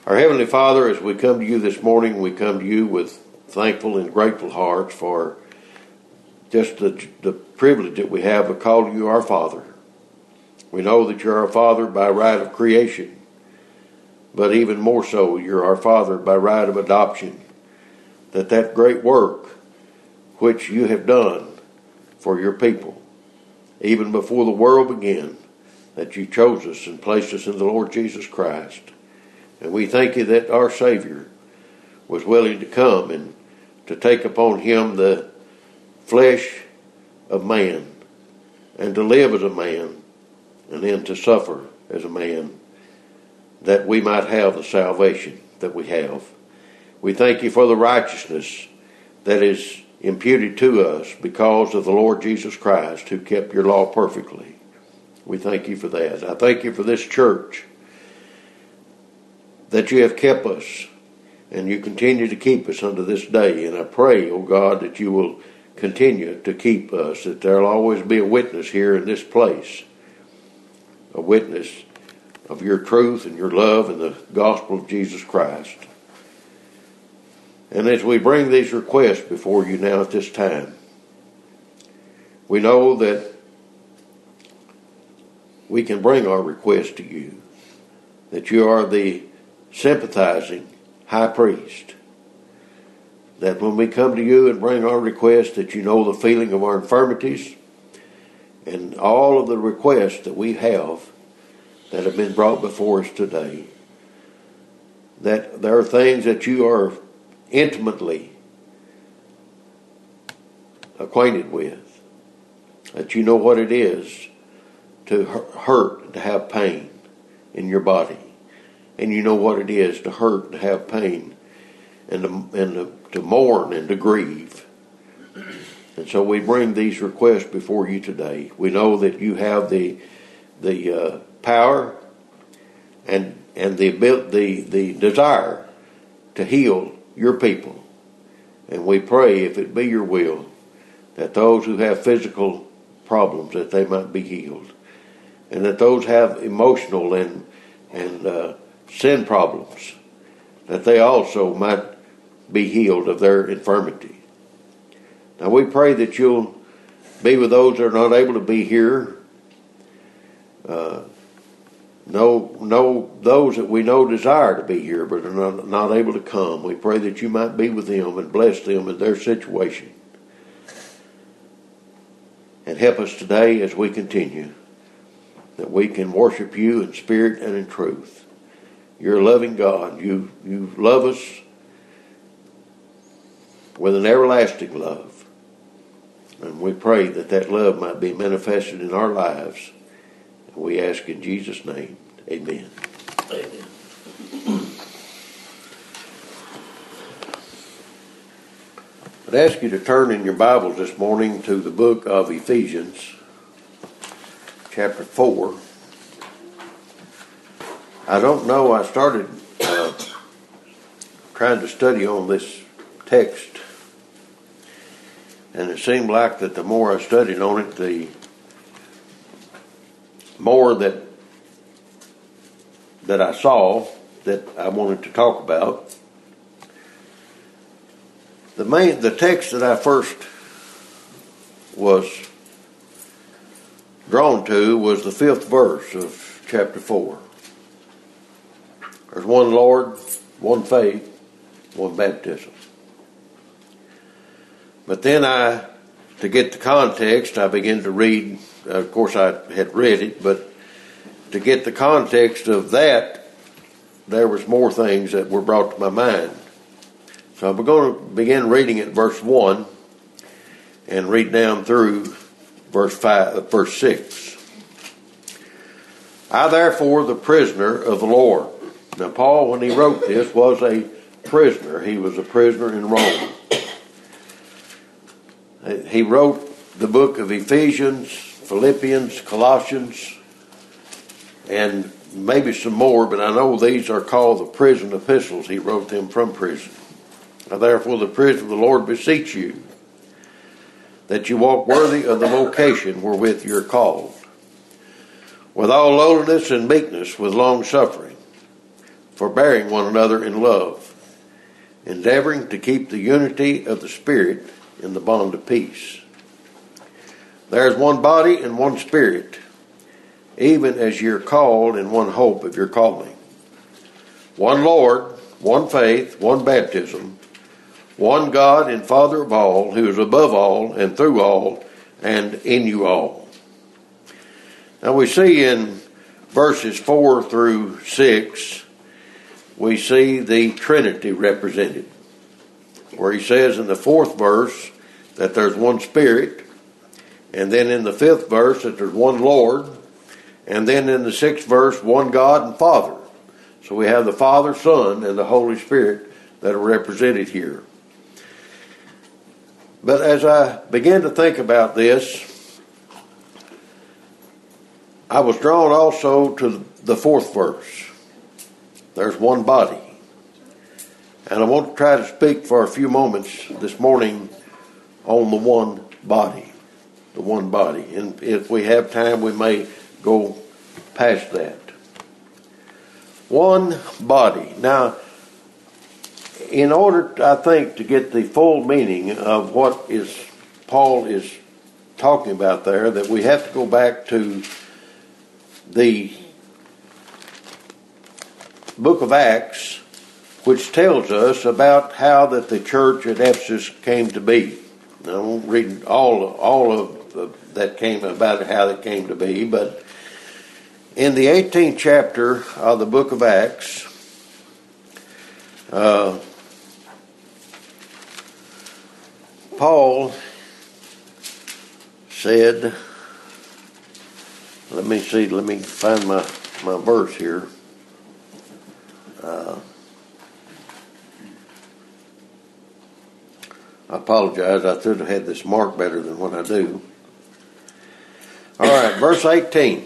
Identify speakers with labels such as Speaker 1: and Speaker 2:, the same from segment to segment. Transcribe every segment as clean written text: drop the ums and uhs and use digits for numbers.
Speaker 1: Our Heavenly Father, as we come to you this morning, we come to you with thankful and grateful hearts for just the privilege that we have of calling you our Father. We know that you're our Father by right of creation, but even more so, you're our Father by right of adoption. That great work which you have done for your people, even before the world began, that you chose us and placed us in the Lord Jesus Christ. And we thank you that our Savior was willing to come and to take upon him the flesh of man and to live as a man and then to suffer as a man that we might have the salvation that we have. We thank you for the righteousness that is imputed to us because of the Lord Jesus Christ who kept your law perfectly. We thank you for that. I thank you for this church, that you have kept us and you continue to keep us unto this day. And I pray, O God, that you will continue to keep us, that there will always be a witness here in this place, a witness of your truth and your love and the gospel of Jesus Christ. And as we bring these requests before you now at this time, we know that we can bring our requests to you, that you are the sympathizing high priest, that when we come to you and bring our requests, that you know the feeling of our infirmities and all of the requests that we have that have been brought before us today, that there are things that you are intimately acquainted with, that you know what it is to hurt and to have pain in your body. And you know what it is to hurt and to have pain and to mourn and to grieve. And so we bring these requests before you today. We know that you have the power and the desire to heal your people. And we pray, if it be your will, that those who have physical problems, that they might be healed. And that those have emotional and sin problems, that they also might be healed of their infirmity. Now we pray that you'll be with those that are not able to be here. Know those that we know desire to be here but are not able to come. We pray that you might be with them and bless them in their situation. And help us today as we continue, that we can worship you in spirit and in truth. You're a loving God. You love us with an everlasting love. And we pray that that love might be manifested in our lives. And we ask in Jesus' name, amen. Amen. I'd ask you to turn in your Bibles this morning to the book of Ephesians, chapter 4. I don't know, I started trying to study on this text, and it seemed like that the more I studied on it, the more that I saw that I wanted to talk about. The text that I first was drawn to was the 5th verse of chapter 4. There's one Lord, one faith, one baptism. But then to get the context, I began to read. Of course, I had read it, but to get the context of that, there was more things that were brought to my mind. So I'm going to begin reading at verse 1 and read down through verse 6. I therefore, the prisoner of the Lord. Now, Paul, when he wrote this, was a prisoner. He was a prisoner in Rome. He wrote the book of Ephesians, Philippians, Colossians, and maybe some more, but I know these are called the prison epistles. He wrote them from prison. Now, therefore, the prisoner of the Lord beseech you, that you walk worthy of the vocation wherewith you are called, with all lowliness and meekness, with long suffering, forbearing one another in love, endeavoring to keep the unity of the Spirit in the bond of peace. There is one body and one Spirit, even as ye are called in one hope of your calling. One Lord, one faith, one baptism, one God and Father of all, who is above all and through all and in you all. Now we see in verses 4 through 6, we see the Trinity represented, where he says in the 4th verse that there's one Spirit, and then in the 5th verse that there's one Lord, and then in the 6th verse one God and Father. So we have the Father, Son, and the Holy Spirit that are represented here. But as I began to think about this, I was drawn also to the 4th verse. There's one body. And I want to try to speak for a few moments this morning on the one body. The one body. And if we have time, we may go past that. One body. Now, in order, I think, to get the full meaning of what Paul is talking about there, that we have to go back to the book of Acts, which tells us about how that the church at Ephesus came to be. Now, I won't read all of that came about how it came to be, but in the 18th chapter of the book of Acts, Paul said, let me find my verse here. I apologize, I should have had this marked better than what I do. All right, verse 18.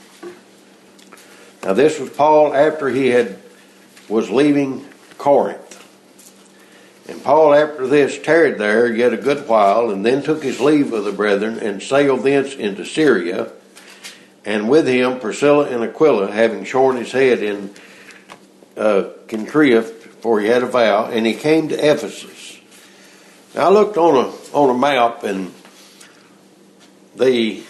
Speaker 1: Now this was Paul after he was leaving Corinth. And Paul after this tarried there yet a good while, and then took his leave of the brethren, and sailed thence into Syria, and with him Priscilla and Aquila, having shorn his head in Cenchreae, for he had a vow, and he came to Ephesus. Now I looked on a map, and the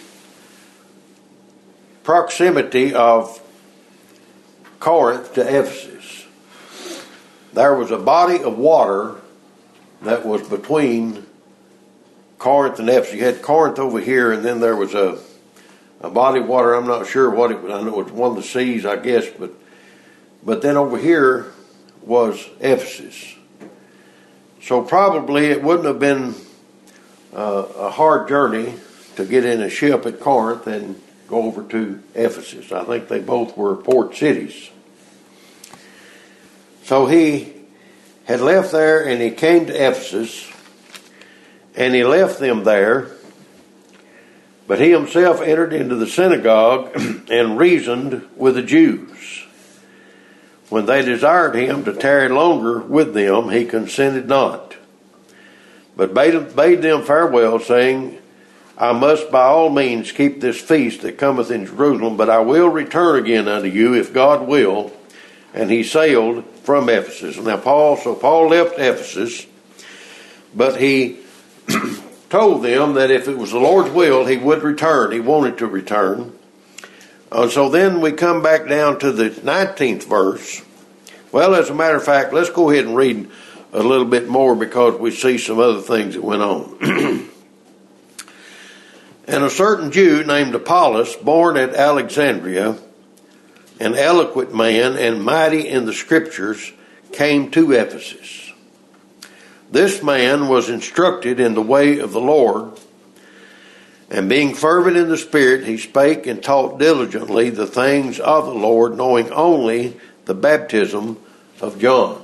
Speaker 1: proximity of Corinth to Ephesus, there was a body of water that was between Corinth and Ephesus. You had Corinth over here, and then there was a body of water. I'm not sure what it was. I know it was one of the seas, I guess, but then over here was Ephesus. So probably it wouldn't have been a hard journey to get in a ship at Corinth and go over to Ephesus. I think they both were port cities. So he had left there, and he came to Ephesus, and he left them there, but he himself entered into the synagogue and reasoned with the Jews. When they desired him to tarry longer with them, he consented not, but bade them farewell, saying, I must by all means keep this feast that cometh in Jerusalem, but I will return again unto you, if God will. And he sailed from Ephesus. Now Paul left Ephesus, but he told them that if it was the Lord's will, he would return. He wanted to return. So then we come back down to the 19th verse. Well, as a matter of fact, let's go ahead and read a little bit more, because we see some other things that went on. And a certain Jew named Apollos, born at Alexandria, an eloquent man and mighty in the Scriptures, came to Ephesus. This man was instructed in the way of the Lord, and being fervent in the Spirit, he spake and taught diligently the things of the Lord, knowing only the baptism of John.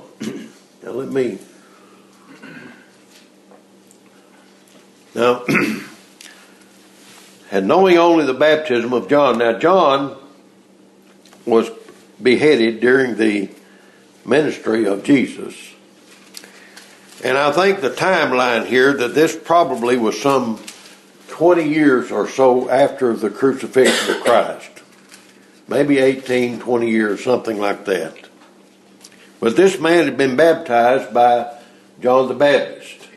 Speaker 1: And knowing only the baptism of John. Now John was beheaded during the ministry of Jesus. And I think the timeline here, that this probably was some 20 years or so after the crucifixion of Christ. Maybe 18, 20 years, something like that. But this man had been baptized by John the Baptist.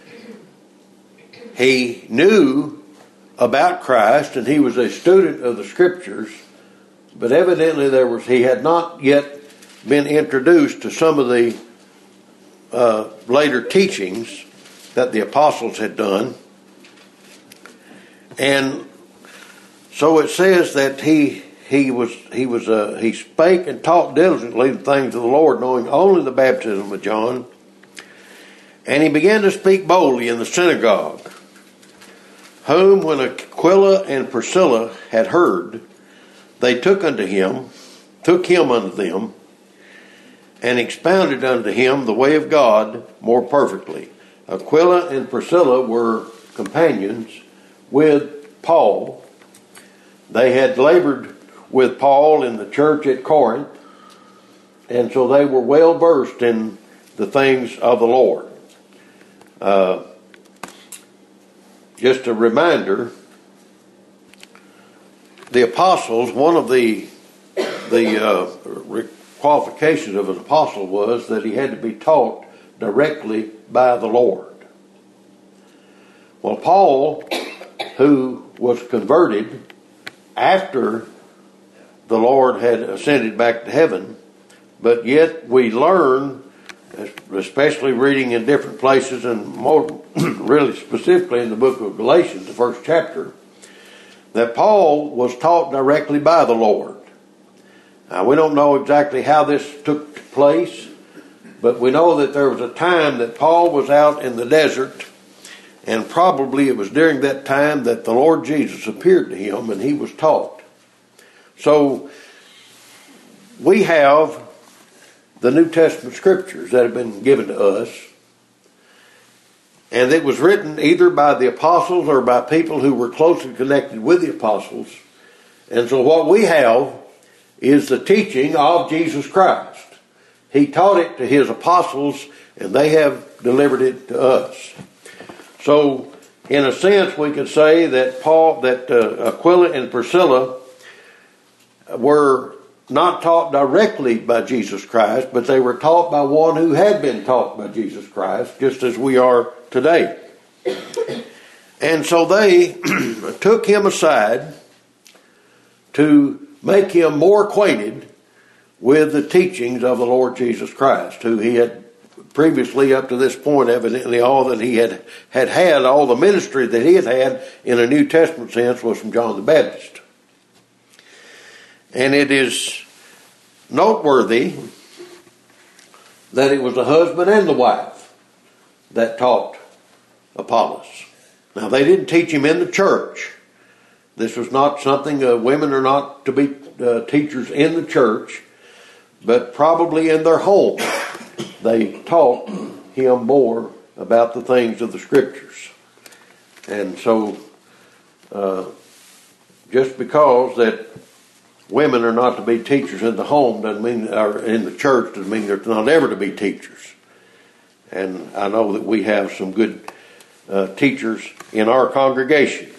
Speaker 1: He knew about Christ and he was a student of the Scriptures, but evidently he had not yet been introduced to some of the later teachings that the apostles had done. And so it says that he spake and taught diligently the things of the Lord, knowing only the baptism of John. And he began to speak boldly in the synagogue, whom when Aquila and Priscilla had heard, they took him unto them, and expounded unto him the way of God more perfectly. Aquila and Priscilla were companions with Paul. They had labored with Paul in the church at Corinth, and so they were well versed in the things of the Lord. Just a reminder, the apostles, one of the qualifications of an apostle was that he had to be taught directly by the Lord. Well, Paul, who was converted after the Lord had ascended back to heaven, but yet we learn, especially reading in different places and more really specifically in the book of Galatians, the first chapter, that Paul was taught directly by the Lord. Now, we don't know exactly how this took place, but we know that there was a time that Paul was out in the desert, and probably it was during that time that the Lord Jesus appeared to him and he was taught. So we have the New Testament scriptures that have been given to us, and it was written either by the apostles or by people who were closely connected with the apostles. And so what we have is the teaching of Jesus Christ. He taught it to his apostles, and they have delivered it to us. So, in a sense, we could say that Aquila and Priscilla were not taught directly by Jesus Christ, but they were taught by one who had been taught by Jesus Christ, just as we are today. And so they took him aside to make him more acquainted with the teachings of the Lord Jesus Christ, who he had previously, up to this point, evidently all that he had all the ministry that he had in a New Testament sense was from John the Baptist. And it is noteworthy that it was the husband and the wife that taught Apollos. Now, they didn't teach him in the church. This was not something, women are not to be teachers in the church, but probably in their home. They taught him more about the things of the Scriptures. And so, just because that women are not to be teachers in the home doesn't mean, or in the church doesn't mean they're not ever to be teachers. And I know that we have some good teachers in our congregation.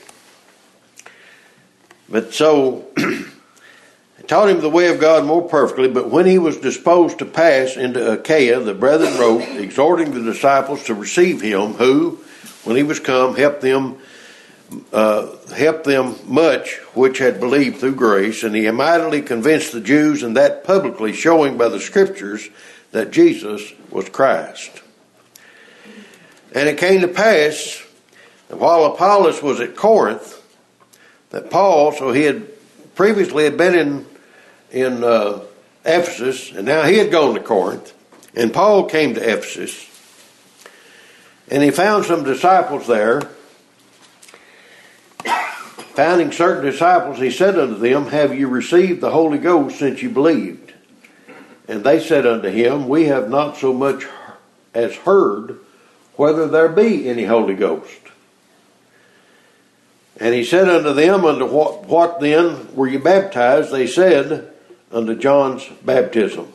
Speaker 1: But so, taught him the way of God more perfectly, but when he was disposed to pass into Achaia, the brethren wrote, exhorting the disciples to receive him, who, when he was come, helped them much which had believed through grace, and he mightily convinced the Jews, and that publicly, showing by the Scriptures that Jesus was Christ. And it came to pass that while Apollos was at Corinth, that Paul, so he had previously been in Ephesus, and now he had gone to Corinth, and Paul came to Ephesus, and he found some disciples there. Finding certain disciples, he said unto them, have you received the Holy Ghost since you believed? And they said unto him, we have not so much as heard whether there be any Holy Ghost. And he said unto them, unto what then were you baptized? They said, unto John's baptism.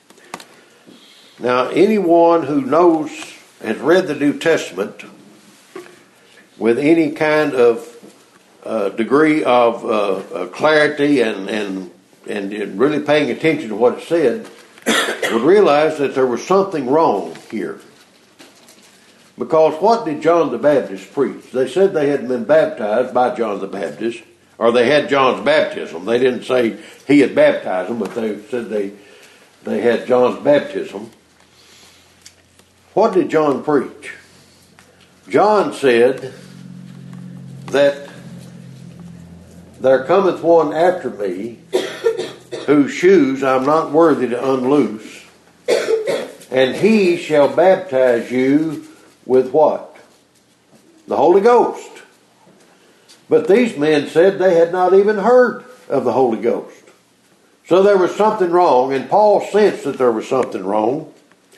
Speaker 1: Now, anyone who has read the New Testament with any kind of degree of clarity and really paying attention to what it said, would realize that there was something wrong here. Because what did John the Baptist preach? They said they had been baptized by John the Baptist, or they had John's baptism. They didn't say he had baptized them, but they said they had John's baptism. What did John preach? John said that there cometh one after me, whose shoes I'm not worthy to unloose, and he shall baptize you with what? The Holy Ghost. But these men said they had not even heard of the Holy Ghost. So there was something wrong, and Paul sensed that there was something wrong.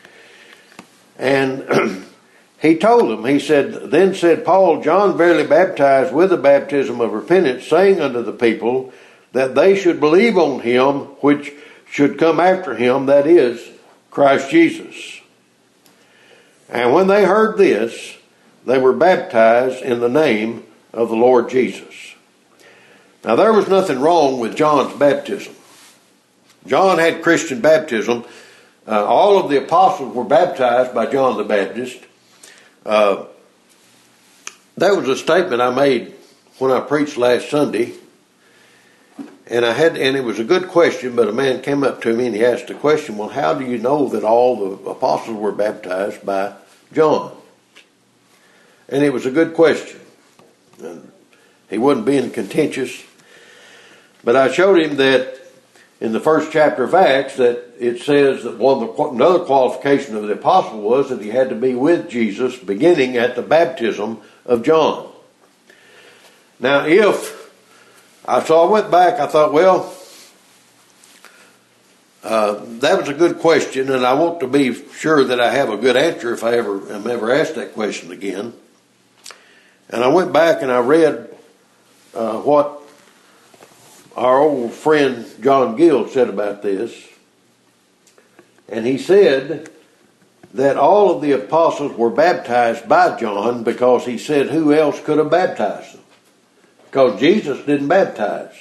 Speaker 1: And he told them, he said, then said Paul, John verily baptized with the baptism of repentance, saying unto the people that they should believe on him which should come after him, that is, Christ Jesus. And when they heard this, they were baptized in the name of the Lord Jesus. Now there was nothing wrong with John's baptism. John had Christian baptism. All of the apostles were baptized by John the Baptist. That was a statement I made when I preached last Sunday. And it was a good question, but a man came up to me and he asked the question, well, how do you know that all the apostles were baptized by John? And it was a good question. And he wasn't being contentious. But I showed him that in the first chapter of Acts that it says that another qualification of the apostle was that he had to be with Jesus beginning at the baptism of John. Now I went back, I thought, well, that was a good question, and I want to be sure that I have a good answer if I am ever asked that question again. And I went back and I read what our old friend John Gill said about this. And he said that all of the apostles were baptized by John because he said who else could have baptized them? Because Jesus didn't baptize.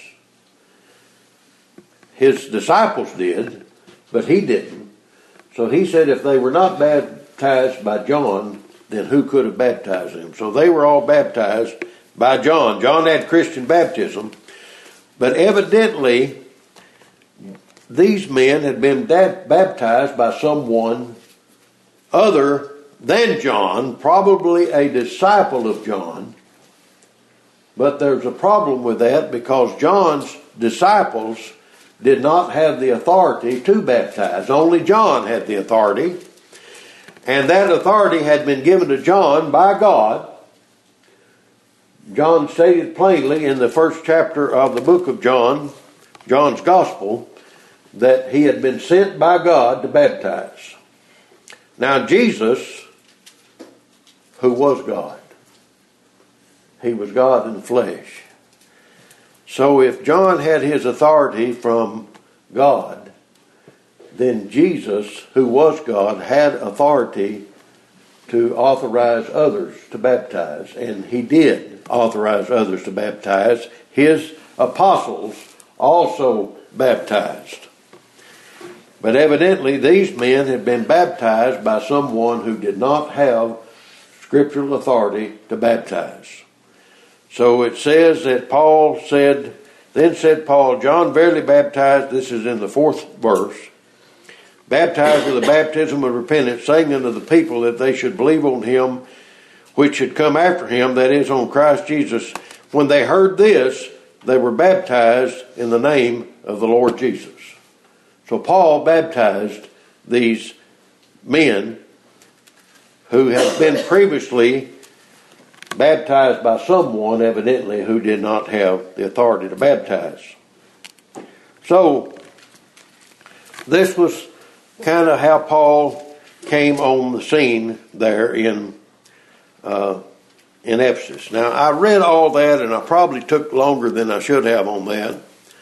Speaker 1: His disciples did, but he didn't. So he said if they were not baptized by John, then who could have baptized them? So they were all baptized by John. John had Christian baptism. But evidently, these men had been baptized by someone other than John, probably a disciple of John. But there's a problem with that because John's disciples did not have the authority to baptize. Only John had the authority. And that authority had been given to John by God. John stated plainly in the first chapter of the book of John, John's Gospel, that he had been sent by God to baptize. Now Jesus, who was God, he was God in the flesh. So if John had his authority from God, then Jesus, who was God, had authority to authorize others to baptize. And he did authorize others to baptize. His apostles also baptized. But evidently these men had been baptized by someone who did not have scriptural authority to baptize. So it says that Paul said, then said Paul, John verily baptized, this is in the 4th verse, baptized with the baptism of repentance, saying unto the people that they should believe on him which should come after him, that is, on Christ Jesus. When they heard this, they were baptized in the name of the Lord Jesus. So Paul baptized these men who had been previously baptized by someone, evidently, who did not have the authority to baptize. So this was kind of how Paul came on the scene there in Ephesus. Now, I read all that, and I probably took longer than I should have on that.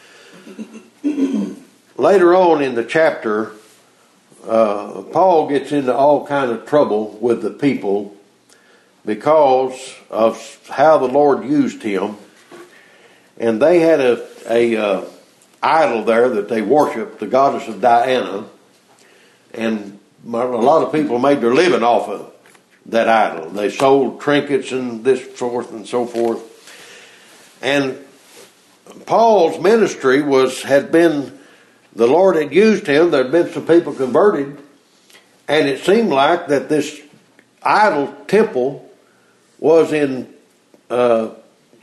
Speaker 1: Later on in the chapter, Paul gets into all kind of trouble with the people because of how the Lord used him. And they had a idol there that they worshiped, the goddess of Diana. And a lot of people made their living off of that idol. They sold trinkets and this forth and so forth. And Paul's ministry had been, the Lord had used him. There had been some people converted, and it seemed like that this idol temple was in, it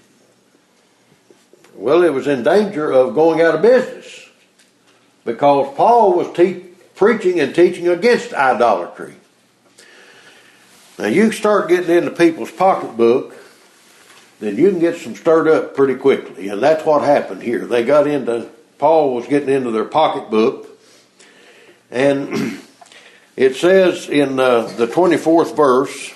Speaker 1: was in danger of going out of business, because Paul was preaching and teaching against idolatry. Now you start getting into people's pocketbook, then you can get some stirred up pretty quickly. And that's what happened here. Paul was getting into their pocketbook. And it says in the 24th verse,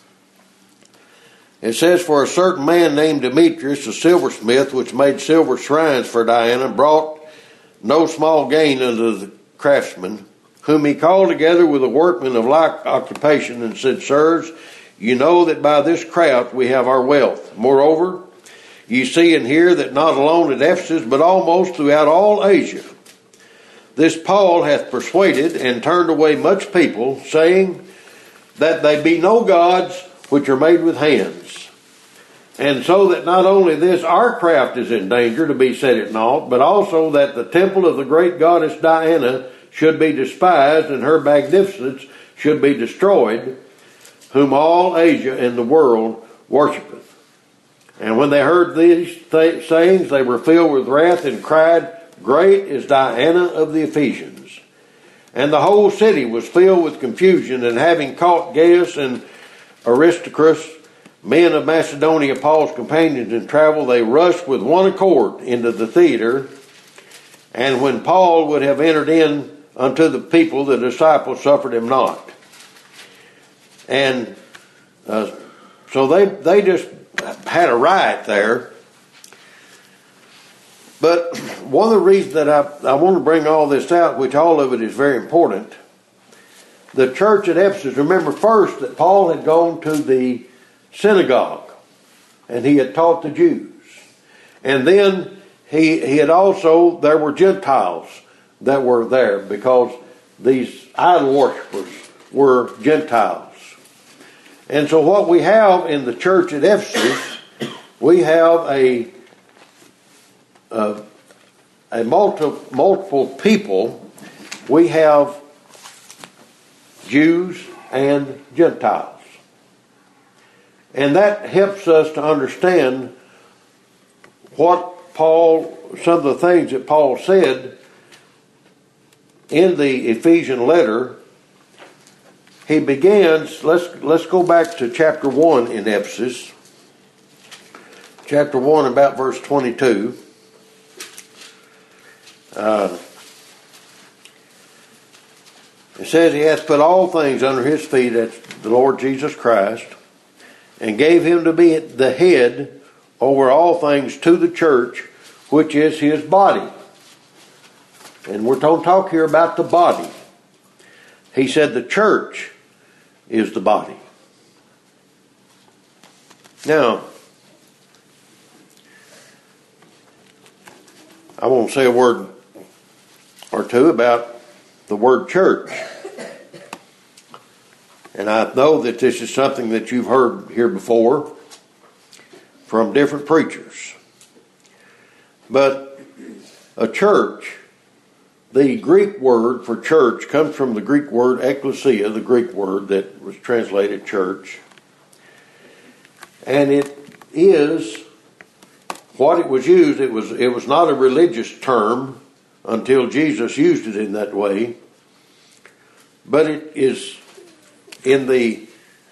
Speaker 1: it says, "For a certain man named Demetrius, a silversmith, which made silver shrines for Diana, brought no small gain unto the craftsmen, whom he called together with the workmen of like occupation, and said, Sirs, you know that by this craft we have our wealth. Moreover, ye see and hear that not alone at Ephesus, but almost throughout all Asia, this Paul hath persuaded and turned away much people, saying that they be no gods which are made with hands. And so that not only this our craft is in danger to be set at naught, but also that the temple of the great goddess Diana should be despised, and her magnificence should be destroyed, whom all Asia and the world worshipeth. And when they heard these sayings, they were filled with wrath, and cried, Great is Diana of the Ephesians. And the whole city was filled with confusion, and having caught Gaius and Aristarchus, men of Macedonia, Paul's companions in travel, they rushed with one accord into the theater. And when Paul would have entered in unto the people, the disciples suffered him not. And so they just had a riot there. But one of the reasons that I want to bring all this out, which all of it is very important, the church at Ephesus, remember first that Paul had gone to the synagogue and he had taught the Jews. And then he had also, there were Gentiles that were there, because these idol worshippers were Gentiles. And so what we have in the church at Ephesus, we have a multiple people. We have Jews and Gentiles. And that helps us to understand some of the things that Paul said in the Ephesian letter. He begins, let's go back to chapter 1 in Ephesus. Chapter 1, about verse 22. It says, He hath put all things under his feet, that's the Lord Jesus Christ, and gave him to be the head over all things to the church, which is his body. And we're going to talk here about the body. He said the church is the body. Now, I want to say a word or two about the word church. And I know that this is something that you've heard here before from different preachers. But a church, the Greek word for church comes from the Greek word ekklesia, the Greek word that was translated church. And it is what it was used. It was not a religious term until Jesus used it in that way. But it is in the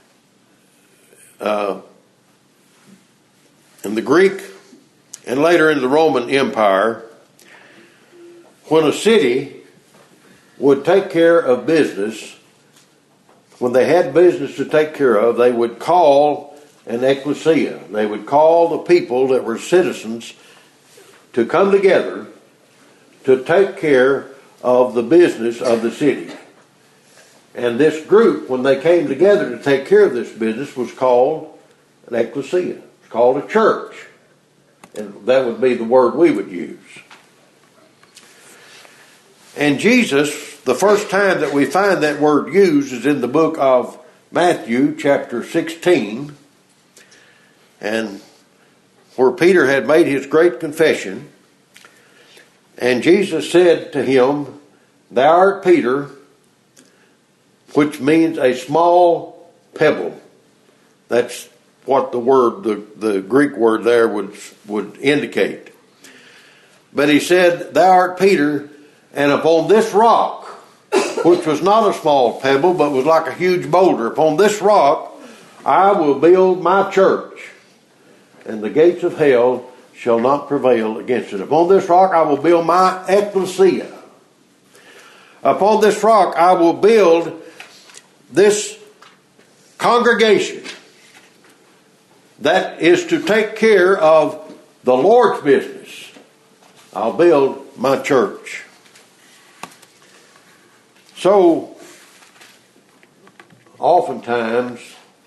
Speaker 1: Greek and later in the Roman Empire, when a city would take care of business, when they had business to take care of, they would call an ecclesia. They would call the people that were citizens to come together to take care of the business of the city. And this group, when they came together to take care of this business, was called an ecclesia. It's called a church. And that would be the word we would use. And Jesus the first time that we find that word used is in the book of Matthew, chapter 16, and where Peter had made his great confession. And Jesus said to him, "Thou art Peter," which means a small pebble. That's what the word, the Greek word there would indicate. But he said, "Thou art Peter, and upon this rock," which was not a small pebble, but was like a huge boulder, "upon this rock I will build my church, and the gates of hell shall not prevail against it. Upon this rock I will build my ecclesia. Upon this rock I will build this congregation that is to take care of the Lord's business. I'll build my church." So, oftentimes,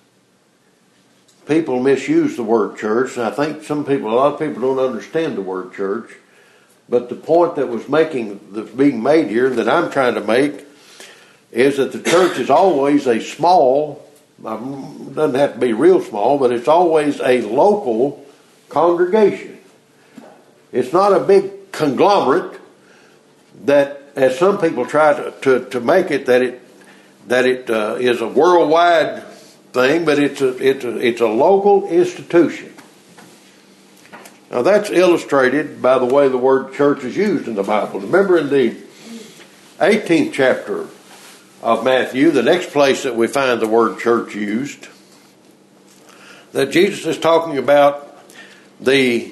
Speaker 1: people misuse the word church, and I think a lot of people don't understand the word church. But the point that's being made here, that I'm trying to make, is that the church is always a small, doesn't have to be real small, but it's always a local congregation. It's not a big conglomerate that, as some people try to make it, that it is a worldwide thing, but it's a local institution. Now that's illustrated by the way the word church is used in the Bible. Remember in the 18th chapter of Matthew, the next place that we find the word church used, that Jesus is talking about the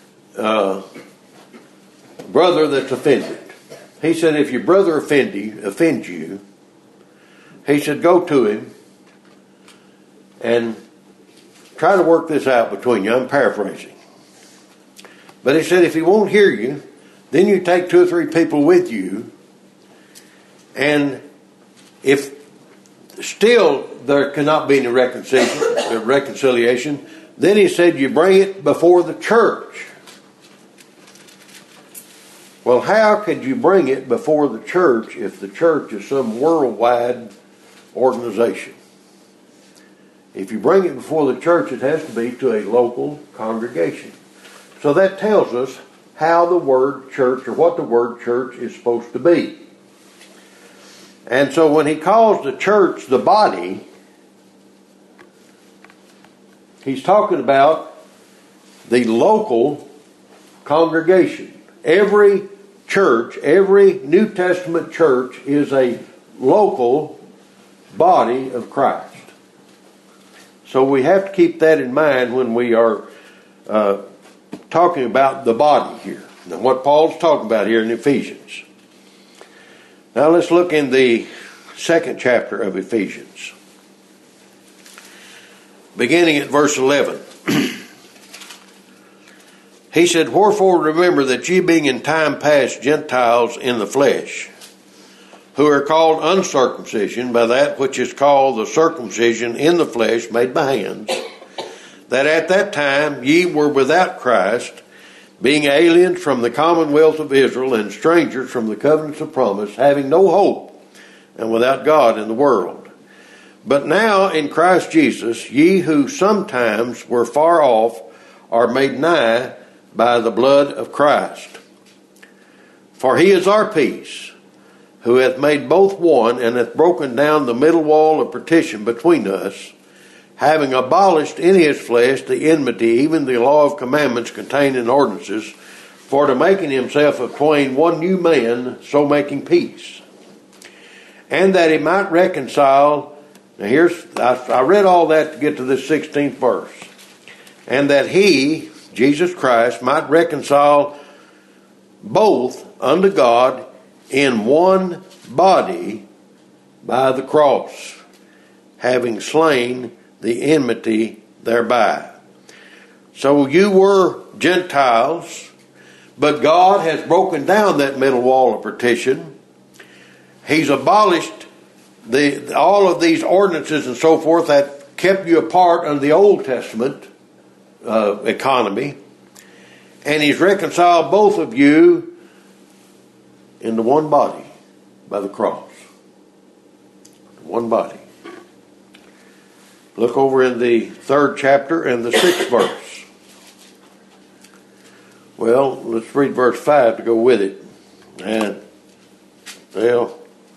Speaker 1: brother that's offended. He said, if your brother offends you, he said, go to him and try to work this out between you. I'm paraphrasing. But he said, if he won't hear you, then you take 2 or 3 people with you, and if still there cannot be any reconciliation, then he said you bring it before the church. Well, how could you bring it before the church if the church is some worldwide organization? If you bring it before the church, it has to be to a local congregation. So that tells us how the word church, or what the word church is supposed to be. And so when he calls the church the body, he's talking about the local congregation. Every church, every New Testament church is a local body of Christ. So we have to keep that in mind when we are talking about the body here. Now what Paul's talking about here in Ephesians. Now let's look in the 2nd chapter of Ephesians, beginning at verse 11. He said, "Wherefore remember that ye being in time past Gentiles in the flesh, who are called uncircumcision by that which is called the circumcision in the flesh made by hands, that at that time ye were without Christ, being aliens from the commonwealth of Israel and strangers from the covenants of promise, having no hope and without God in the world. But now in Christ Jesus, ye who sometimes were far off are made nigh by the blood of Christ. For he is our peace, who hath made both one, and hath broken down the middle wall of partition between us, having abolished in his flesh the enmity, even the law of commandments contained in ordinances, for to make in himself of twain one new man, so making peace. And that he might reconcile," now I read all that to get to this 16th verse. "And that he, Jesus Christ, might reconcile both unto God in one body by the cross, having slain the enmity thereby." So you were Gentiles, but God has broken down that middle wall of partition. He's abolished all of these ordinances and so forth that kept you apart under the Old Testament economy. And he's reconciled both of you into one body by the cross. One body. Look over in the 3rd chapter and the 6th verse. Well, let's read verse 5 to go with it. And, well,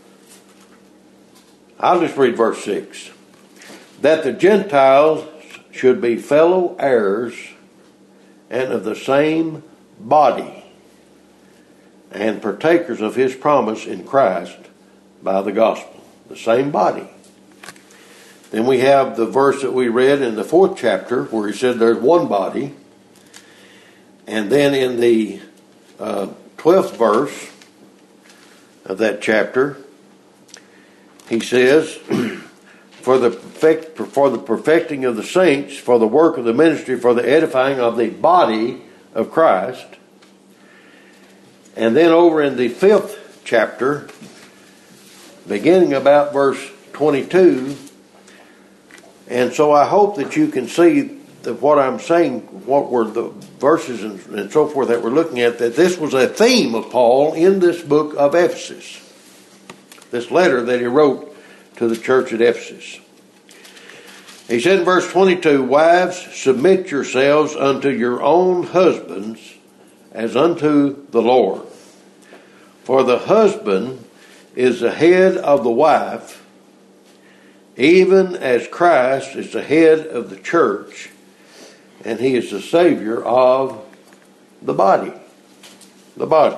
Speaker 1: I'll just read verse 6. That the Gentiles should be fellow heirs and of the same body, and partakers of his promise in Christ by the gospel. The same body. Then we have the verse that we read in the 4th chapter where he said there's one body. And then in the 12th verse of that chapter, he says, for the perfecting of the saints, for the work of the ministry, for the edifying of the body of Christ. And then over in the 5th chapter, beginning about verse 22, and so I hope that you can see that what I'm saying, what were the verses and so forth that we're looking at, that this was a theme of Paul in this book of Ephesus, this letter that he wrote to the church at Ephesus. He said in verse 22, wives, submit yourselves unto your own husbands as unto the Lord. For the husband is the head of the wife, even as Christ is the head of the church, and he is the Savior of the body. The body.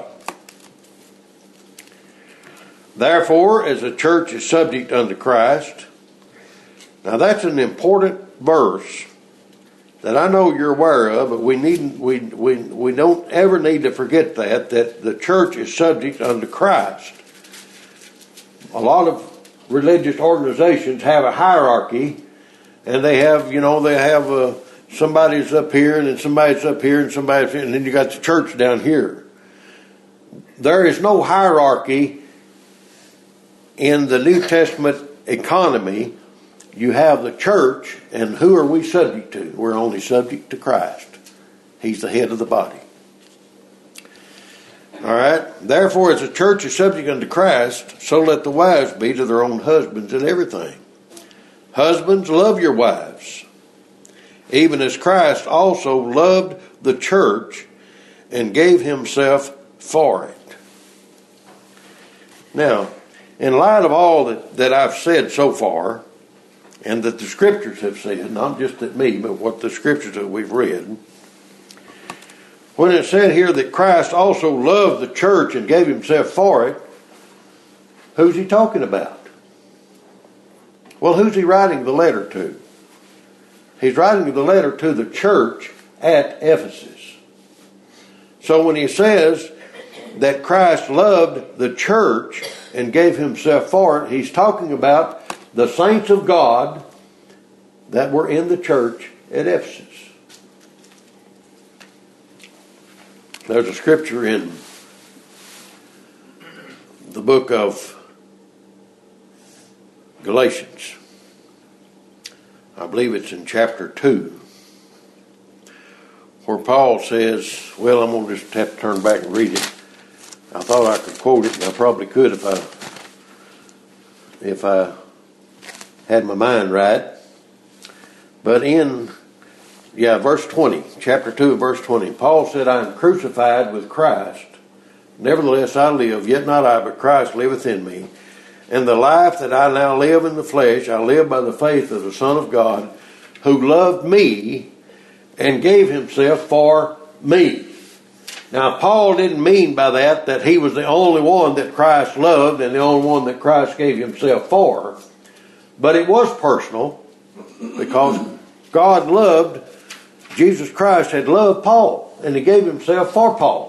Speaker 1: Therefore, as the church is subject unto Christ, now that's an important verse that I know you're aware of, but we don't ever need to forget that the church is subject unto Christ. A lot of religious organizations have a hierarchy, and they have somebody's up here, and then somebody's up here, and somebody's, and then you got the church down here. There is no hierarchy in the New Testament economy. You have the church, and who are we subject to? We're only subject to Christ. He's the head of the body. All right. Therefore, as the church is subject unto Christ, so let the wives be to their own husbands in everything. Husbands, love your wives, even as Christ also loved the church and gave himself for it. Now, in light of all that I've said so far, and that the scriptures have said, not just at me, but what the scriptures that we've read, when it said here that Christ also loved the church and gave himself for it, who's he talking about? Well, who's he writing the letter to? He's writing the letter to the church at Ephesus. So when he says that Christ loved the church and gave himself for it, he's talking about the saints of God that were in the church at Ephesus. There's a scripture in the book of Galatians. I believe it's in chapter 2, where Paul says, well, I'm going to just have to turn back and read it. I thought I could quote it, and I probably could if I had my mind right. But verse 20, chapter 2, verse 20, Paul said, I am crucified with Christ. Nevertheless I live, yet not I, but Christ liveth in me. And the life that I now live in the flesh, I live by the faith of the Son of God, who loved me and gave himself for me. Now, Paul didn't mean by that he was the only one that Christ loved and the only one that Christ gave himself for. But it was personal, because God loved, Jesus Christ had loved Paul, and he gave himself for Paul.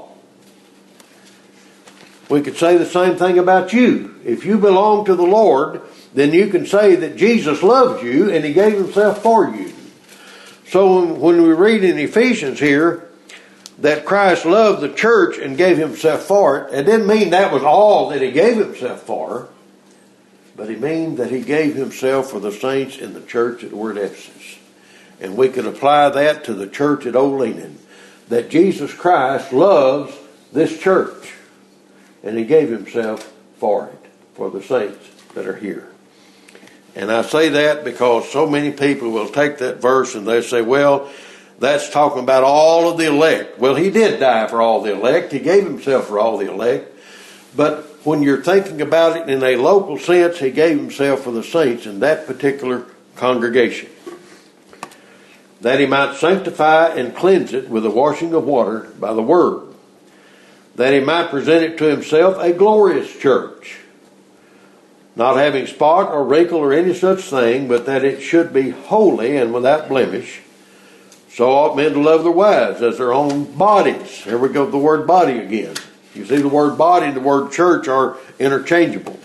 Speaker 1: We could say the same thing about you. If you belong to the Lord, then you can say that Jesus loved you and he gave himself for you. So when we read in Ephesians here that Christ loved the church and gave himself for it, it didn't mean that was all that he gave himself for, but it meant that he gave himself for the saints in the church at Ephesus. And we could apply that to the church at Old Leaning, that Jesus Christ loves this church, and he gave himself for it. for the saints that are here. And I say that because so many people will take that verse and they say, well, that's talking about all of the elect. Well, he did die for all the elect. He gave himself for all the elect. But when you're thinking about it in a local sense, he gave himself for the saints in that particular congregation, that he might sanctify and cleanse it with the washing of water by the word, that he might present it to himself a glorious church, not having spot or wrinkle or any such thing, but that it should be holy and without blemish. So ought men to love their wives as their own bodies. Here we go, the word body again. You see, the word body and the word church are interchangeable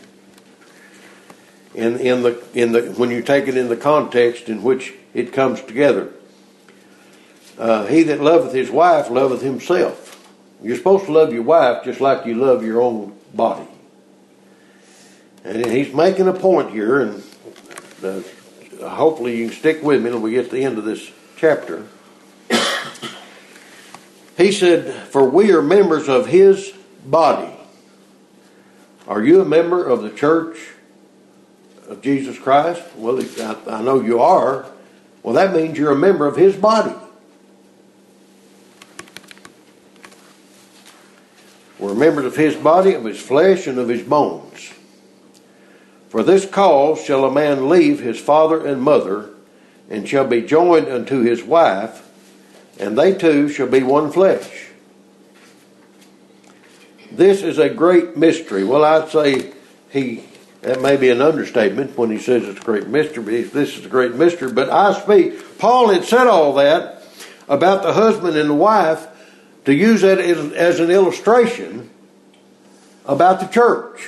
Speaker 1: when you take it in the context in which it comes together. He that loveth his wife loveth himself. You're supposed to love your wife just like you love your own body. And he's making a point here, and hopefully you can stick with me when we get to the end of this chapter. He said, for we are members of his body. Are you a member of the church of Jesus Christ? Well, I know you are. Well, that means you're a member of his body. We're members of his body, of his flesh, and of his bones. For this cause shall a man leave his father and mother, and shall be joined unto his wife, and they two shall be one flesh. This is a great mystery. Well, I'd say that may be an understatement when he says it's a great mystery. This is a great mystery. But Paul had said all that about the husband and the wife to use that as an illustration about the church.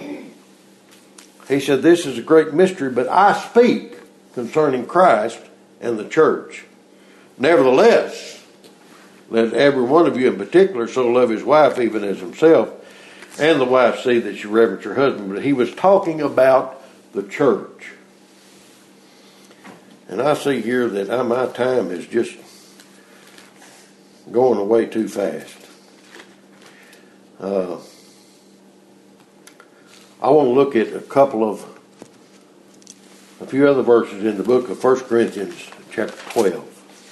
Speaker 1: He said, this is a great mystery, but I speak concerning Christ and the church. Nevertheless, let every one of you in particular so love his wife even as himself, and the wife see that she reverence her husband. But he was talking about the church. And I see here that my time is just going away too fast. I want to look at a few other verses in the book of 1 Corinthians chapter 12.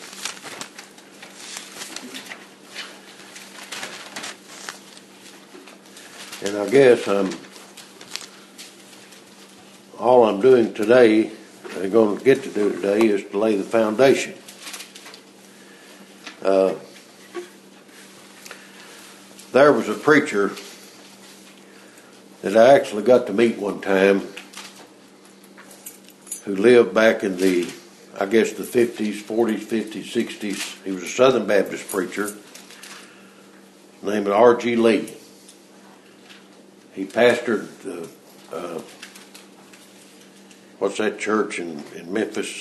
Speaker 1: And I guess all I'm doing today, I'm going to get to do today, is to lay the foundation. There was a preacher that I actually got to meet one time who lived back in the 50s, 40s, 50s, 60s. He was a Southern Baptist preacher named R.G. Lee. He pastored what's that church in Memphis?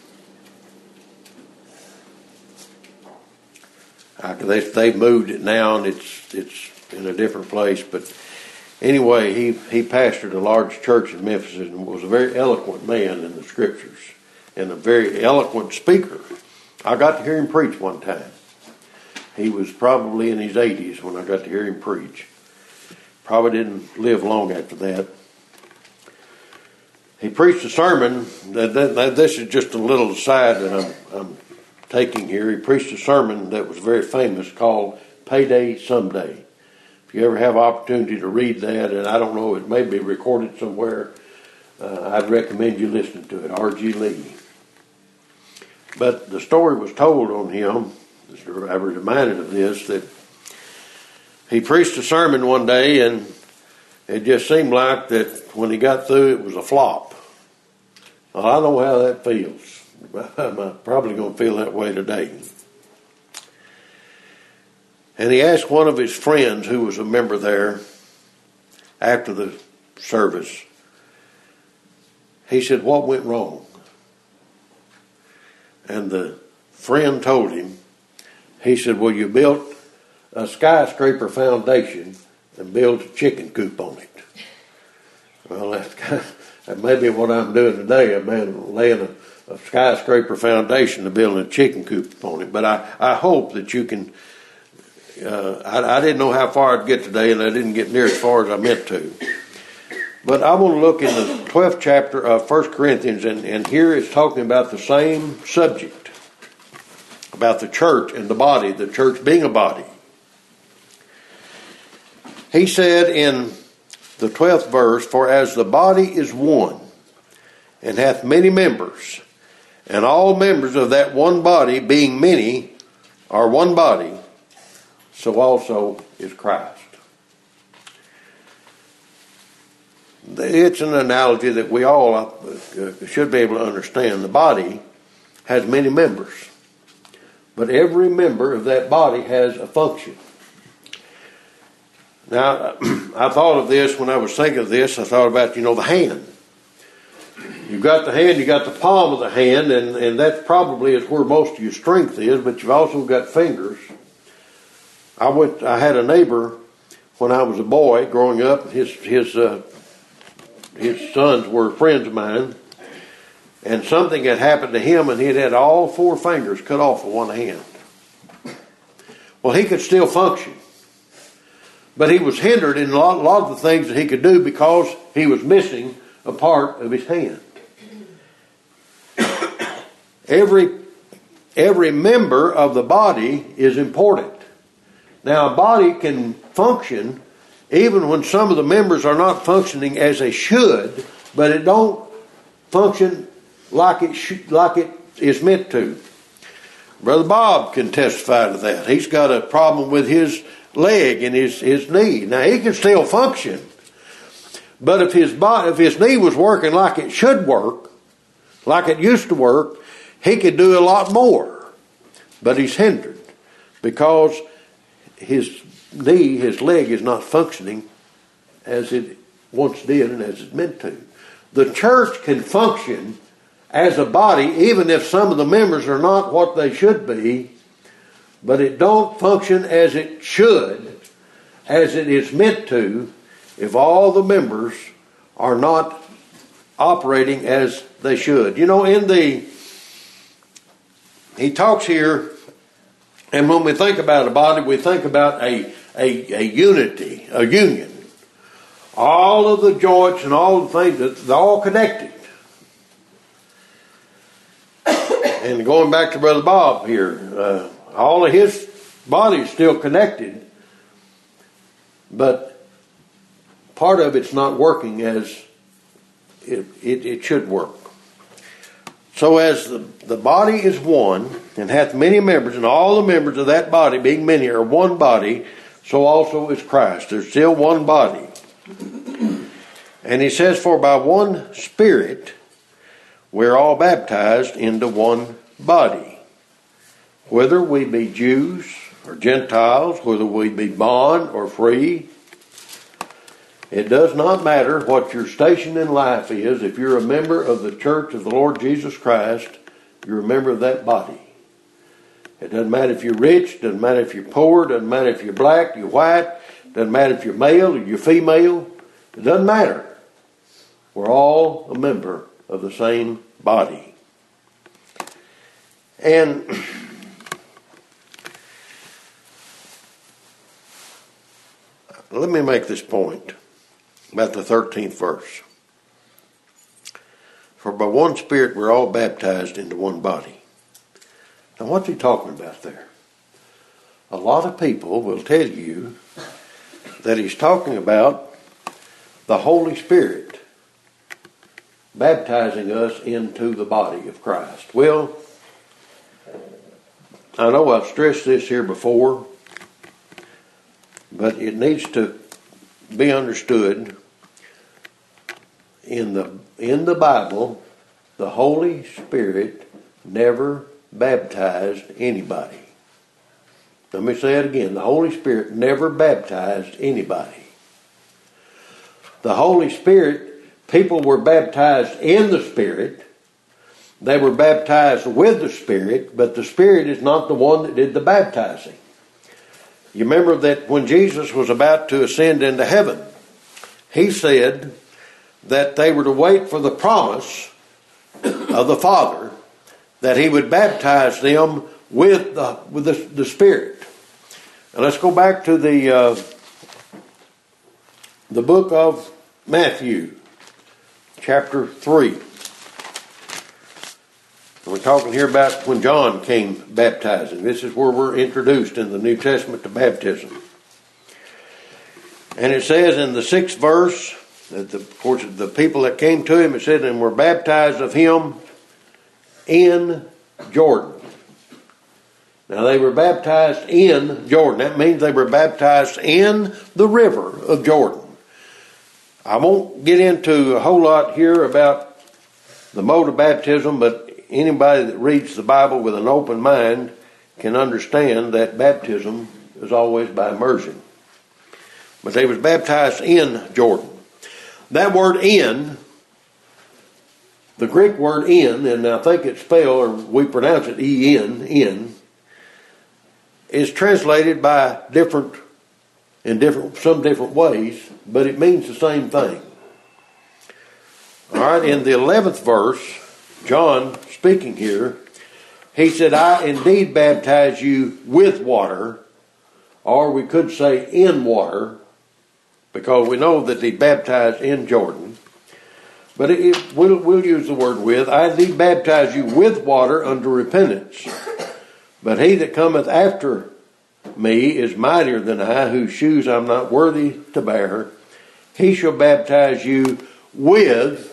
Speaker 1: They moved it now, and it's in a different place. But anyway, he pastored a large church in Memphis and was a very eloquent man in the scriptures and a very eloquent speaker. I got to hear him preach one time. He was probably in his 80s when I got to hear him preach. Probably didn't live long after that. He preached a sermon. This is just a little aside that I'm taking here. He preached a sermon that was very famous called Payday Someday. If you ever have opportunity to read that, and I don't know, it may be recorded somewhere, I'd recommend you listen to it. R.G. Lee. But the story was told on him, I was reminded of this, that he preached a sermon one day, and it just seemed like that when he got through, it was a flop. Well, I know how that feels. I'm probably going to feel that way today. And he asked one of his friends, who was a member there, after the service, he said, what went wrong? And the friend told him, he said, well, you built a skyscraper foundation and built a chicken coop on it. Well, that may be what I'm doing today. I'm laying a skyscraper foundation to build a chicken coop on it. But I hope that you can, I didn't know how far I'd get today, and I didn't get near as far as I meant to. But I want to look in the 12th chapter of 1 Corinthians, and here it's talking about the same subject, about the church and the body, the church being a body. He said in the 12th verse, "For as the body is one, and hath many members, and all members of that one body, being many, are one body, so also is Christ." It's an analogy that we all should be able to understand. The body has many members, but every member of that body has a function. Now, I thought of this when I was thinking of this. I thought about, the hand. You've got the hand, you got the palm of the hand, and that probably is where most of your strength is, but you've also got fingers. I had a neighbor when I was a boy growing up. His sons were friends of mine, and something had happened to him, and he had all 4 fingers cut off of one hand. Well, he could still function, but he was hindered in a lot of the things that he could do because he was missing a part of his hand. Every member of the body is important. Now, a body can function even when some of the members are not functioning as they should, but it don't function like it is meant to. Brother Bob can testify to that. He's got a problem with his leg and his knee. Now, he can still function, but if his knee was working like it should work, like it used to work, he could do a lot more. But he's hindered because his leg is not functioning as it once did and as it's meant to. The church can function as a body even if some of the members are not what they should be, but it don't function as it should, as it is meant to, if all the members are not operating as they should. He talks here, and when we think about a body, we think about a unity, a union. All of the joints and all the things, they're all connected. And going back to Brother Bob here, all of his body is still connected, but part of it's not working as it should work. So as the body is one, and hath many members, and all the members of that body, being many, are one body, so also is Christ. There's still one body. And he says, "For by one Spirit we're all baptized into one body, whether we be Jews or Gentiles, whether we be bond or free. It does not matter what your station in life is. If you're a member of the church of the Lord Jesus Christ, you're a member of that body. It doesn't matter if you're rich, doesn't matter if you're poor, doesn't matter if you're black, you're white, doesn't matter if you're male or you're female. It doesn't matter. We're all a member of the same body." And let me make this point about the 13th verse. "For by one Spirit we're all baptized into one body." Now, what's he talking about there? A lot of people will tell you that he's talking about the Holy Spirit baptizing us into the body of Christ. Well, I know I've stressed this here before, but it needs to be understood. In the Bible, the Holy Spirit never baptized anybody. Let me say it again. The Holy Spirit never baptized anybody. The Holy Spirit, people were baptized in the Spirit. They were baptized with the Spirit, but the Spirit is not the one that did the baptizing. You remember that when Jesus was about to ascend into heaven, he said that they were to wait for the promise of the Father, that he would baptize them with the Spirit. And let's go back to the book of Matthew chapter 3. We're talking here about when John came baptizing. This is where we're introduced in the New Testament to baptism. And it says in the 6th verse, that of course the people that came to him, it said, and were baptized of him in Jordan. Now they were baptized in Jordan. That means they were baptized in the river of Jordan. I won't get into a whole lot here about the mode of baptism, but anybody that reads the Bible with an open mind can understand that baptism is always by immersion. But they was baptized in Jordan. That word in, the Greek word in, and I think it's spelled, or we pronounce it E-N, in, is translated by some different ways, but it means the same thing. All right, in the 11th verse, John speaking here, he said, I indeed baptize you with water, or we could say in water, because we know that he baptized in Jordan. But we'll use the word with. I indeed baptize you with water unto repentance. But he that cometh after me is mightier than I, whose shoes I'm not worthy to bear. He shall baptize you with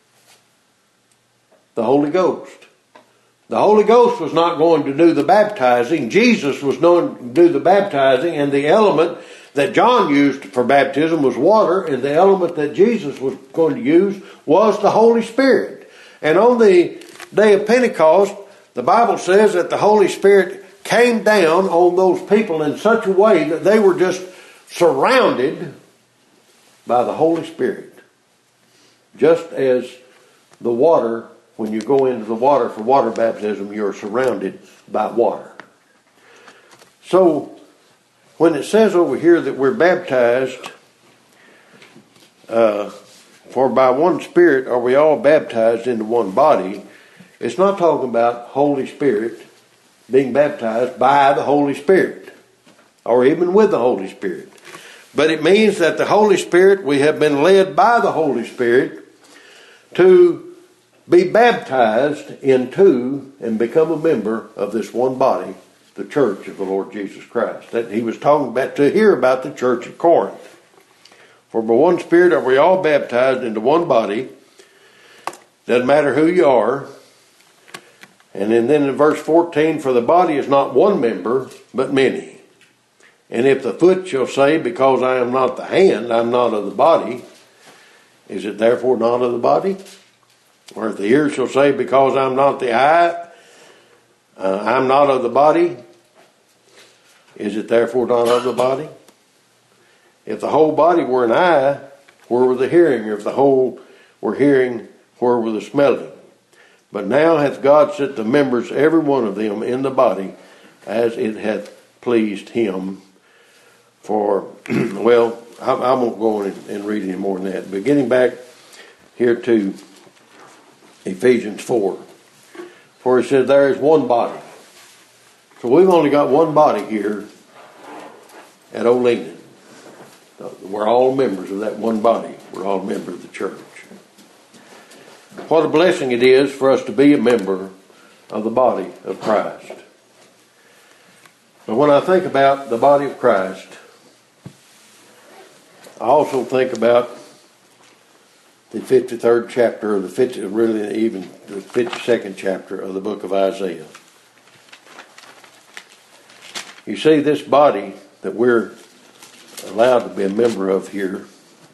Speaker 1: the Holy Ghost. The Holy Ghost was not going to do the baptizing. Jesus was going to do the baptizing, and the element that John used for baptism was water, and the element that Jesus was going to use was the Holy Spirit. And on the day of Pentecost, the Bible says that the Holy Spirit came down on those people in such a way that they were just surrounded by the Holy Spirit. Just as the water, when you go into the water for water baptism, you're surrounded by water. So, when it says over here that we're baptized, for by one Spirit are we all baptized into one body, it's not talking about Holy Spirit being baptized by the Holy Spirit, or even with the Holy Spirit. But it means that the Holy Spirit, we have been led by the Holy Spirit to be baptized into and become a member of this one body, the church of the Lord Jesus Christ. That he was talking about to hear about the church at Corinth. For by one Spirit are we all baptized into one body. Doesn't matter who you are. And then in verse 14, for the body is not one member, but many. And if the foot shall say, because I am not the hand, I'm not of the body, is it therefore not of the body? Or if the ear shall say, because I'm not the eye, I'm not of the body, is it therefore not of the body? If the whole body were an eye, where were the hearing? Or if the whole were hearing, where were the smelling? But now hath God set the members, every one of them, in the body, as it hath pleased him. For, well, I won't go on and read any more than that. But getting back here to Ephesians 4. For it says there is one body. So we've only got one body here at Olean. We're all members of that one body. We're all members of the church. What a blessing it is for us to be a member of the body of Christ. But when I think about the body of Christ, I also think about the 53rd chapter, or the 52nd chapter of the book of Isaiah. You see, this body that we're allowed to be a member of here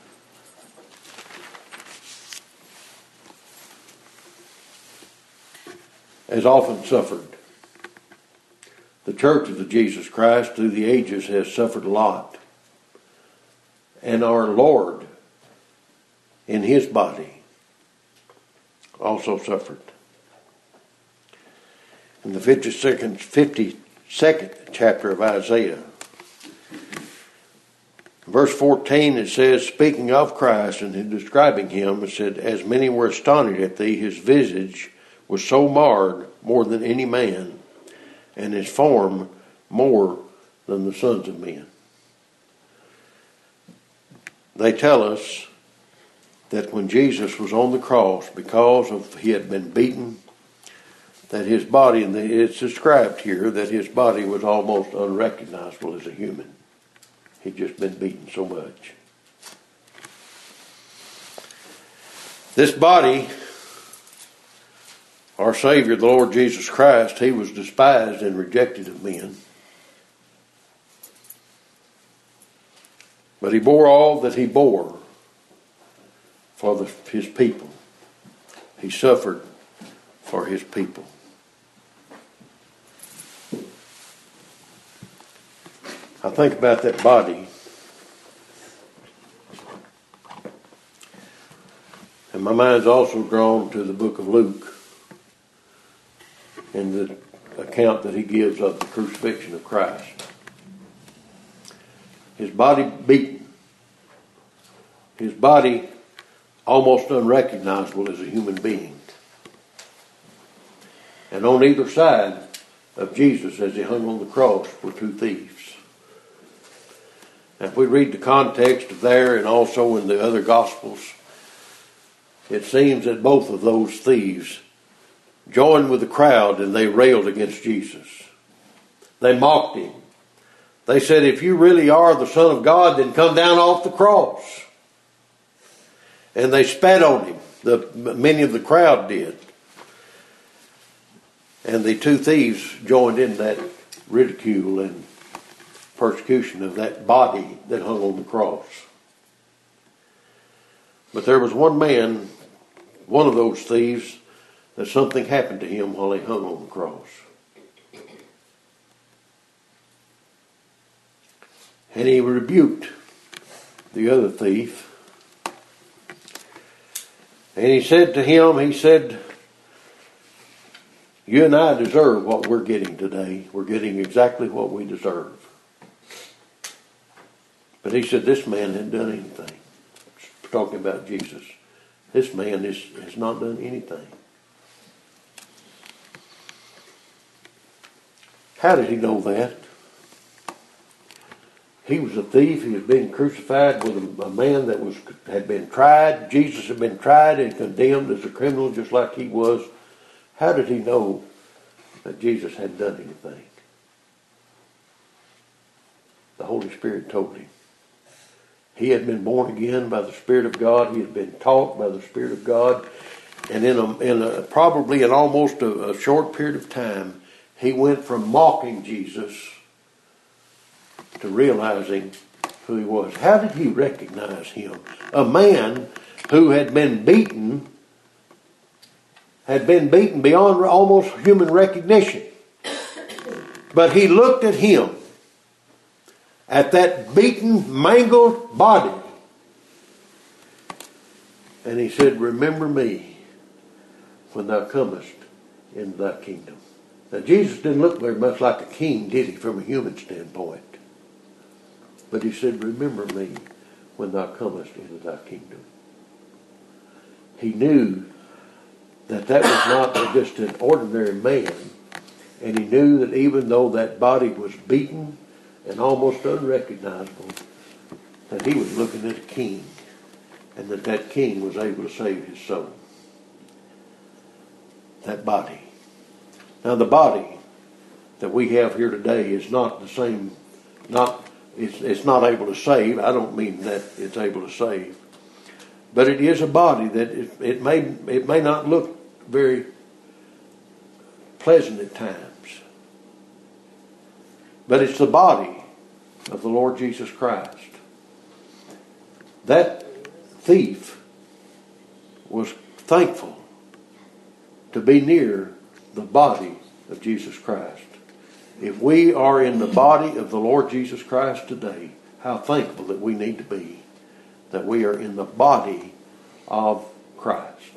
Speaker 1: has often suffered. The church of the Jesus Christ through the ages has suffered a lot. And our Lord in his body also suffered. In the 52nd chapter of Isaiah, verse 14, it says, speaking of Christ and describing him, it said, as many were astonished at thee, his visage was so marred more than any man, and his form more than the sons of men. They tell us that when Jesus was on the cross, because of he had been beaten, that his body, and it's described here, that his body was almost unrecognizable as a human. He'd just been beaten so much. This body, our Savior, the Lord Jesus Christ, he was despised and rejected of men. But he bore all that he bore for his people. He suffered for his people. I think about that body, and my mind's also drawn to the book of Luke and the account that he gives of the crucifixion of Christ. His body beaten, his body almost unrecognizable as a human being. And on either side of Jesus as he hung on the cross were two thieves. And if we read the context of there and also in the other Gospels, it seems that both of those thieves joined with the crowd and they railed against Jesus. They mocked him. They said, if you really are the Son of God, then come down off the cross. And they spat on him. Many of the crowd did. And the two thieves joined in that ridicule and persecution of that body that hung on the cross. But there was one man, one of those thieves, that something happened to him while he hung on the cross. And he rebuked the other thief. And he said to him, you and I deserve what we're getting today. We're getting exactly what we deserve. But he said, this man hadn't done anything. Talking about Jesus. This man has not done anything. How did he know that? He was a thief. He was being crucified with a man that had been tried. Jesus had been tried and condemned as a criminal just like he was. How did he know that Jesus hadn't done anything? The Holy Spirit told him. He had been born again by the Spirit of God. He had been taught by the Spirit of God. And in probably in almost a short period of time, he went from mocking Jesus to realizing who he was. How did he recognize him? A man who had been beaten beyond almost human recognition. But he looked at him, at that beaten, mangled body, and he said, remember me when thou comest into thy kingdom. Now Jesus didn't look very much like a king, did he, from a human standpoint? But he said, remember me when thou comest into thy kingdom. He knew that was not just an ordinary man. And he knew that even though that body was beaten and almost unrecognizable, that he was looking at a king. And that king was able to save his soul. That body. Now the body that we have here today is not the same, it's not able to save. I don't mean that it's able to save. But it is a body that it may not look very pleasant at times. But it's the body of the Lord Jesus Christ. That thief was thankful to be near the body of Jesus Christ. If we are in the body of the Lord Jesus Christ today, how thankful that we need to be that we are in the body of Christ.